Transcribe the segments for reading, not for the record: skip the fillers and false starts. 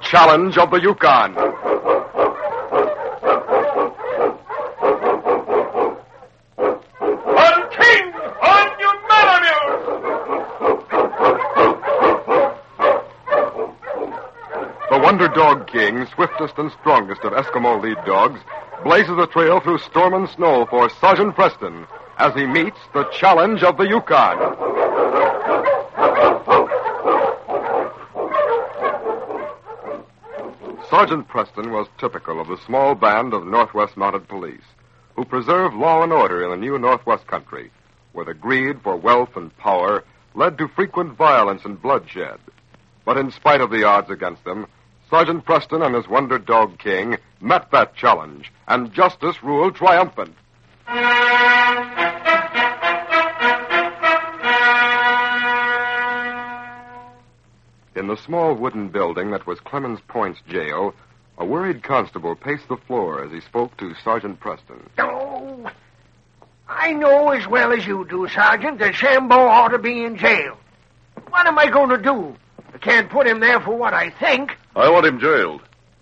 Challenge of the Yukon. On King! On Unmalamute! The Wonder Dog King, swiftest and strongest of Eskimo lead dogs, blazes a trail through storm and snow for Sergeant Preston as he meets the Challenge of the Yukon. Sergeant Preston was typical of the small band of Northwest Mounted Police who preserve law and order in the new Northwest country, where the greed for wealth and power led to frequent violence and bloodshed. But in spite of the odds against them, Sergeant Preston and his Wonder Dog King met that challenge, and justice ruled triumphant. In the small wooden building that was Clemens Point's jail, a worried constable paced the floor as he spoke to Sergeant Preston. Oh, I know as well as you do, Sergeant, that Shambo ought to be in jail. What am I going to do? I can't put him there for what I think. I want him jailed.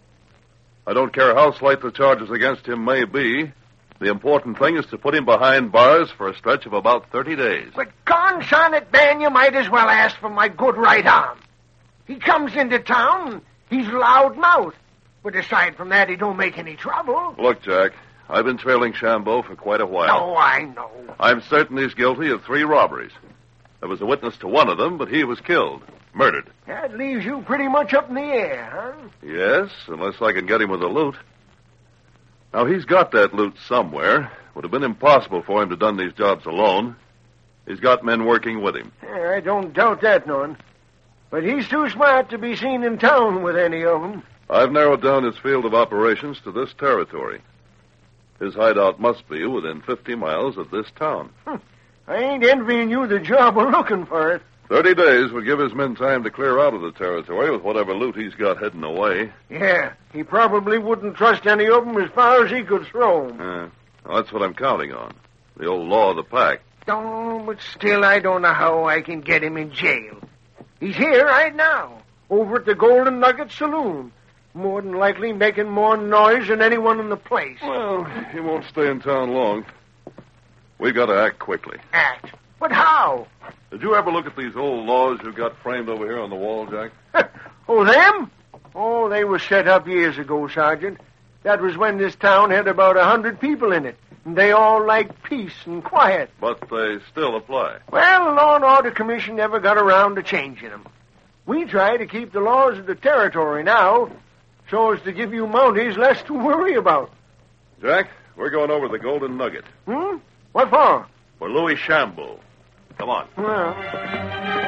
I don't care how slight the charges against him may be. The important thing is to put him behind bars for a stretch of about 30 days. But conson it, man, you might as well ask for my good right arm. He comes into town, he's loud-mouthed. But aside from that, he don't make any trouble. Look, Jack, I've been trailing Shambo for quite a while. Oh, I know. I'm certain he's guilty of 3 robberies. There was a witness to one of them, but he was killed. Murdered. That leaves you pretty much up in the air, huh? Yes, unless I can get him with the loot. Now, he's got that loot somewhere. Would have been impossible for him to have done these jobs alone. He's got men working with him. Yeah, I don't doubt that none. But he's too smart to be seen in town with any of them. I've narrowed down his field of operations to this territory. His hideout must be within 50 miles of this town. I ain't envying you the job of looking for it. 30 days would give his men time to clear out of the territory with whatever loot he's got heading away. Yeah, he probably wouldn't trust any of them as far as he could throw them. Well, that's what I'm counting on. The old law of the pack. Oh, but still I don't know how I can get him in jail. He's here right now, over at the Golden Nugget Saloon. More than likely making more noise than anyone in the place. Well, he won't stay in town long. We've got to act quickly. Act? But how? Did you ever look at these old laws you got framed over here on the wall, Jack? Oh, them? Oh, they were set up years ago, Sergeant. That was when this town had about 100 people in it. And they all liked peace and quiet. But they still apply. Well, the Law and Order Commission never got around to changing them. We try to keep the laws of the territory now, so as to give you Mounties less to worry about. Jack, we're going over the Golden Nugget. What for? For Louis Shambo. Come on. Well...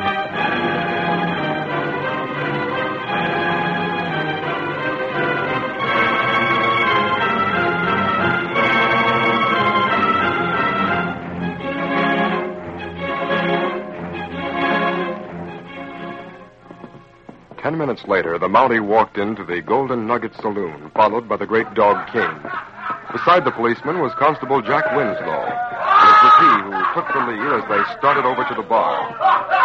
10 minutes later, the Mountie walked into the Golden Nugget Saloon, followed by the Great Dog King. Beside the policeman was Constable Jack Winslow. It was he who took the lead as they started over to the bar.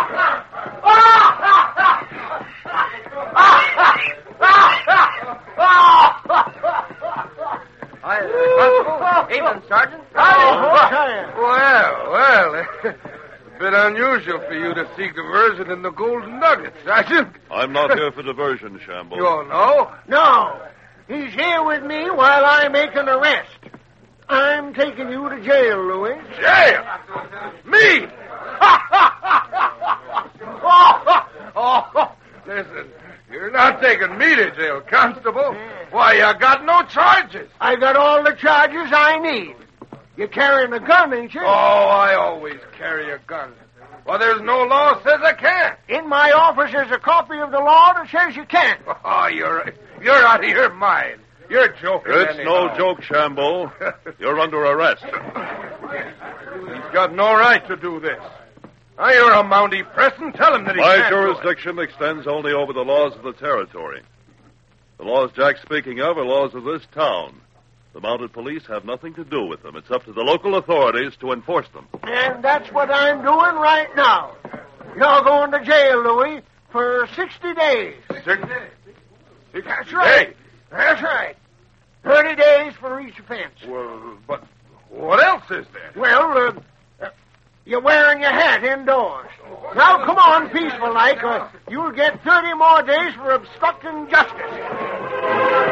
Hi, Constable. Evening, Sergeant. Well, a bit unusual for you to seek diversion in the Golden Nugget, Sergeant. I'm not here for diversion, Shambo. You all know? No. He's here with me while I make an arrest. I'm taking you to jail, Louis. Jail? Me? Listen, you're not taking me to jail, Constable. Why, you got no charges. I got all the charges I need. You're carrying a gun, ain't you? Oh, I always carry a gun. Well, there's no law says I can't. In my office, there's a copy of the law that says you can't. Oh, you're out of your mind. You're joking. It's anyhow. no joke, Shambo. You're under arrest. He's got no right to do this. Now, you're a Mountie Preston. Tell him that he My can't do it. jurisdiction extends only over the laws of the territory. The laws Jack's speaking of are laws of this town. The mounted police have nothing to do with them. It's up to the local authorities to enforce them. And that's what I'm doing right now. You're going to jail, Louis, for 60 days. That's right. Hey. That's right. 30 days for each offense. Well, but what else is there? Well, you're wearing your hat indoors. Now, come on, peaceful like, or you'll get 30 more days for obstructing justice.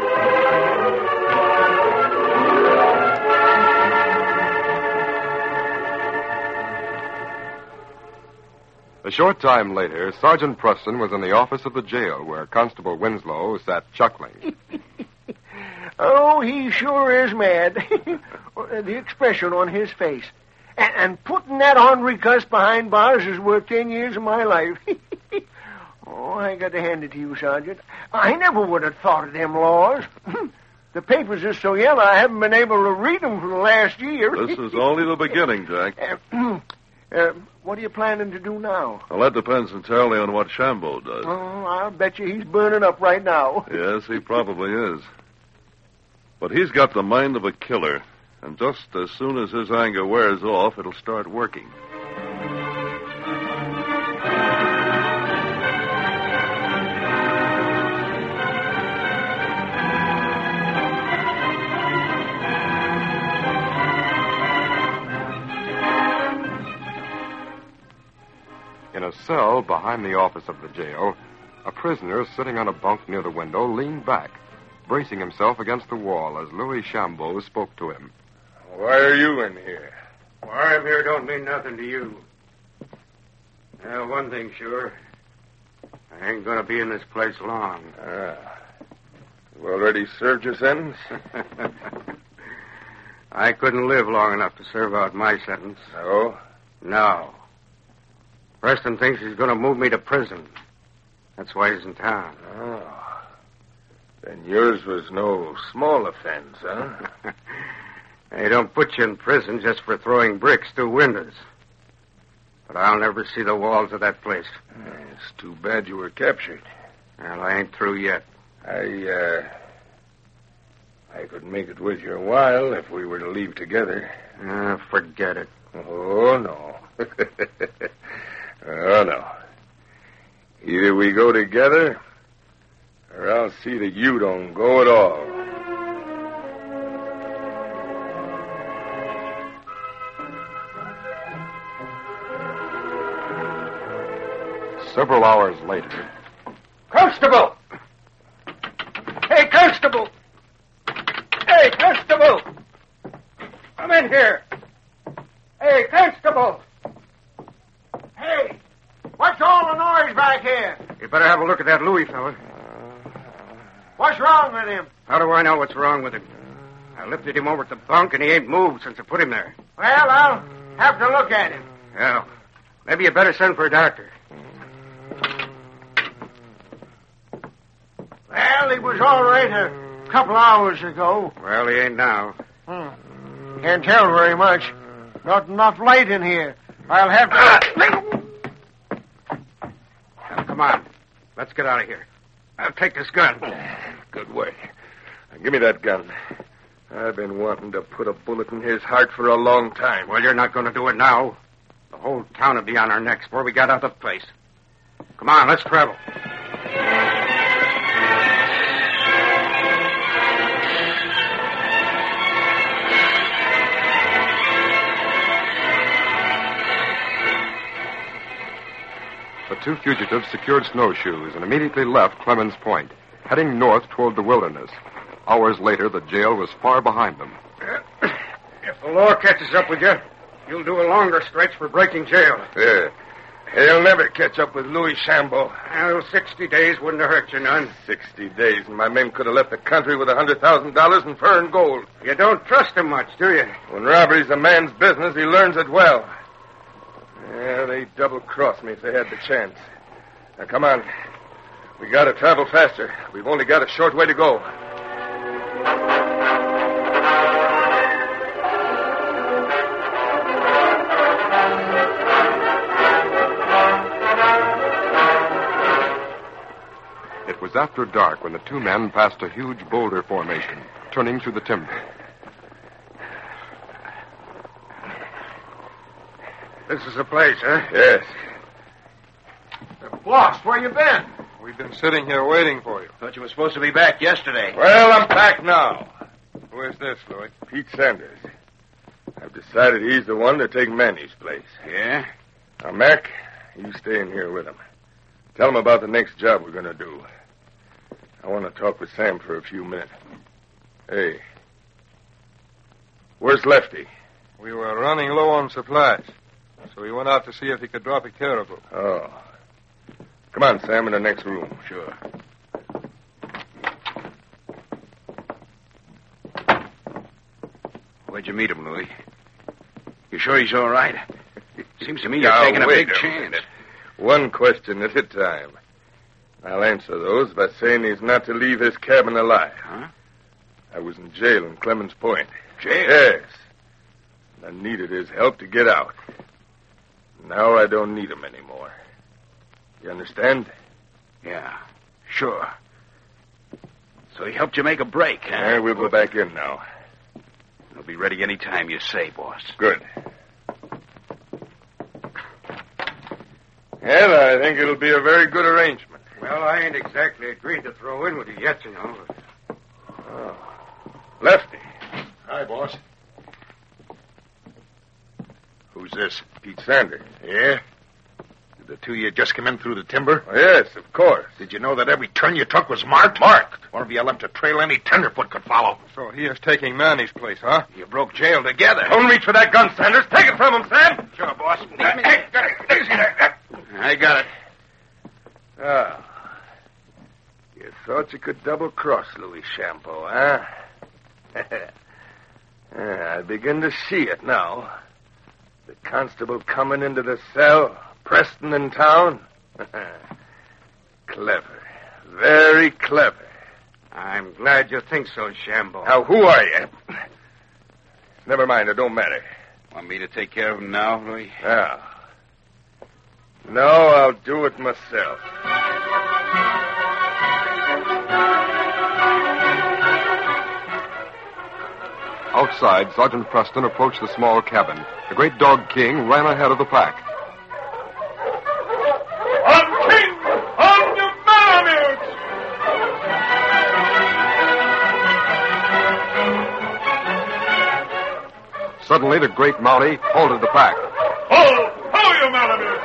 A short time later, Sergeant Preston was in the office of the jail where Constable Winslow sat chuckling. Oh, he sure is mad. The expression on his face. And putting that ornery cuss behind bars is worth 10 years of my life. Oh, I got to hand it to you, Sergeant. I never would have thought of them laws. The papers are so yellow I haven't been able to read them for the last year. This is only the beginning, Jack. What are you planning to do now? Well, that depends entirely on what Shambo does. Oh, I'll bet you he's burning up right now. Yes, he probably is. But he's got the mind of a killer. And just as soon as his anger wears off, it'll start working. In a cell behind the office of the jail, a prisoner sitting on a bunk near the window leaned back, bracing himself against the wall as Louis Shambo spoke to him. Why are you in here? Why I'm here don't mean nothing to you. Well, one thing sure. I ain't gonna be in this place long. You already served your sentence? I couldn't live long enough to serve out my sentence. No? No. Preston thinks he's gonna move me to prison. That's why he's in town. Oh. Then yours was no small offense, huh? They don't put you in prison just for throwing bricks through windows. But I'll never see the walls of that place. It's too bad you were captured. Well, I ain't through yet. I could make it worth your while if we were to leave together. Forget it. Oh, no. Oh, no. Either we go together, or I'll see that you don't go at all. Several hours later, Constable! Hey, Constable! Hey, Constable! Come in here! Hey, Constable! Hey! What's all the noise back here? You better have a look at that Louis fella. What's wrong with him? How do I know what's wrong with him? I lifted him over to the bunk, and he ain't moved since I put him there. Well, I'll have to look at him. Well, maybe you better send for a doctor. Well, he was all right a couple hours ago. Well, he ain't now. Can't tell very much. Not enough light in here. I'll have to... Now, come on. Let's get out of here. I'll take this gun. Good work. Now, give me that gun. I've been wanting to put a bullet in his heart for a long time. Well, you're not going to do it now. The whole town will be on our necks before we got out of the place. Come on, let's travel. the two fugitives secured snowshoes and immediately left Clemens Point, heading north toward the wilderness. Hours later, the jail was far behind them. If the law catches up with you, you'll do a longer stretch for breaking jail. Yeah. He'll never catch up with Louis Shambo. Well, 60 days wouldn't have hurt you none. 60 days, and my men could have left the country with $100,000 in fur and gold. You don't trust him much, do you? When robbery's a man's business, he learns it well. Yeah, they double-crossed me if they had the chance. Now, come on. We gotta travel faster. We've only got a short way to go. It was after dark when the two men passed a huge boulder formation, turning through the timber. This is the place, huh? Yes. Lost, where you been? We've been sitting here waiting for you. Thought you were supposed to be back yesterday. Well, I'm back now. Who is this, Louis? Pete Sanders. I've decided he's the one to take Manny's place. Yeah? Now, Mac, you stay in here with him. Tell him about the next job we're going to do. I want to talk with Sam for a few minutes. Hey. Where's Lefty? We were running low on supplies, so we went out to see if he could drop a caribou. Oh. Come on, Sam, in the next room. Sure. Where'd you meet him, Louis? You sure he's all right? Seems to me you're taking a big chance. One question at a time. I'll answer those by saying he's not to leave his cabin alive. Huh? I was in jail in Clemens Point. Jail? Yes. I needed his help to get out. Now I don't need him anymore. You understand? Yeah, sure. So he helped you make a break, huh? Yeah, we'll go back in now. He'll be ready any time you say, boss. Good. Well, I think it'll be a very good arrangement. Well, I ain't exactly agreed to throw in with you yet, you know. Oh. Lefty. Hi, boss. Who's this? Pete Sanders. Yeah? Did the two of you just come in through the timber? Oh, yes, of course. Did you know that every turn you took was marked? Marked. One of you left a trail any tenderfoot could follow. So he is taking Manny's place, huh? You broke jail together. Don't reach for that gun, Sanders. Take it from him, Sam. Sure, boss. Hey, easy there. I got it. Ah. You thought you could double-cross Louis Champeau, huh? I begin to see it now. The constable coming into the cell, Preston in town. Clever. Very clever. I'm glad you think so, Shambo. Now, who are you? Never mind, it don't matter. Want me to take care of him now, Louis? No, I'll do it myself. Outside, Sergeant Preston approached the small cabin. The great dog King ran ahead of the pack. On King! On you Malamutes! Suddenly, the great Mountie halted the pack. Ho! Ho, you Malamutes!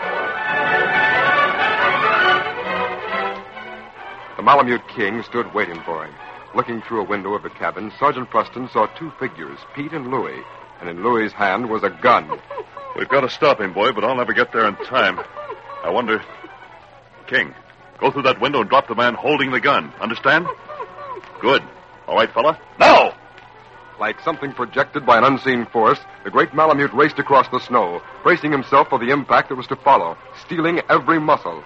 The Malamute King stood waiting for him. Looking through a window of the cabin, Sergeant Preston saw two figures, Pete and Louis, and in Louis's hand was a gun. We've got to stop him, boy, but I'll never get there in time. I wonder... King, go through that window and drop the man holding the gun. Understand? Good. All right, fella? Now! Like something projected by an unseen force, the great Malamute raced across the snow, bracing himself for the impact that was to follow, steeling every muscle.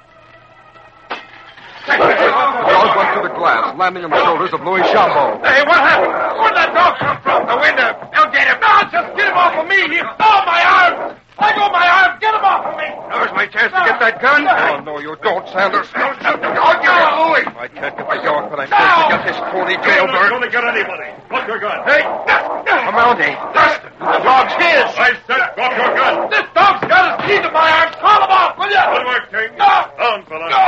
The dog went to the glass, landing on the shoulders of Louis Champeau. Hey, what happened? Where'd that dog come from? The window. They'll get him. No, just get him off of me. He stole my arms. Let go of my arms. Get him off of me. Now's my chance to get that gun. Oh, no, you don't, Sanders. Don't shoot the dog. Give it, Louis. I can't get the dog, but I'm supposed to get this phony jailbird. Don't get anybody. Drop your gun. Hey, A Mountie. the dog's his. I said drop your gun. This dog's got his teeth in my arms. Call him off, will you? Good work, King. No. Down, fella. No.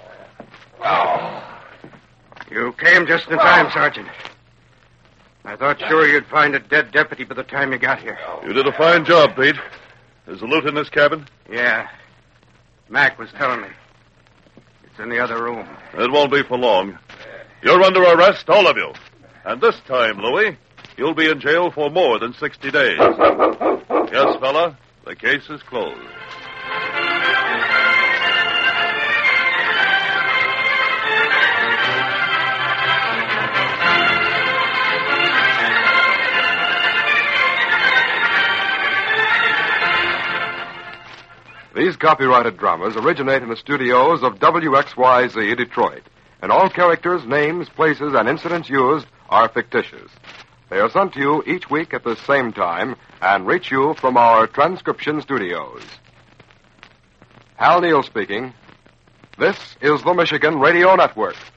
You came just in time, Sergeant. I thought sure you'd find a dead deputy by the time you got here. You did a fine job, Pete. There's a loot in this cabin? Yeah. Mac was telling me. It's in the other room. It won't be for long. You're under arrest, all of you. And this time, Louis, you'll be in jail for more than 60 days. Yes, fella, the case is closed. These copyrighted dramas originate in the studios of WXYZ Detroit, and all characters, names, places, and incidents used are fictitious. They are sent to you each week at the same time and reach you from our transcription studios. Hal Neal speaking. This is the Michigan Radio Network.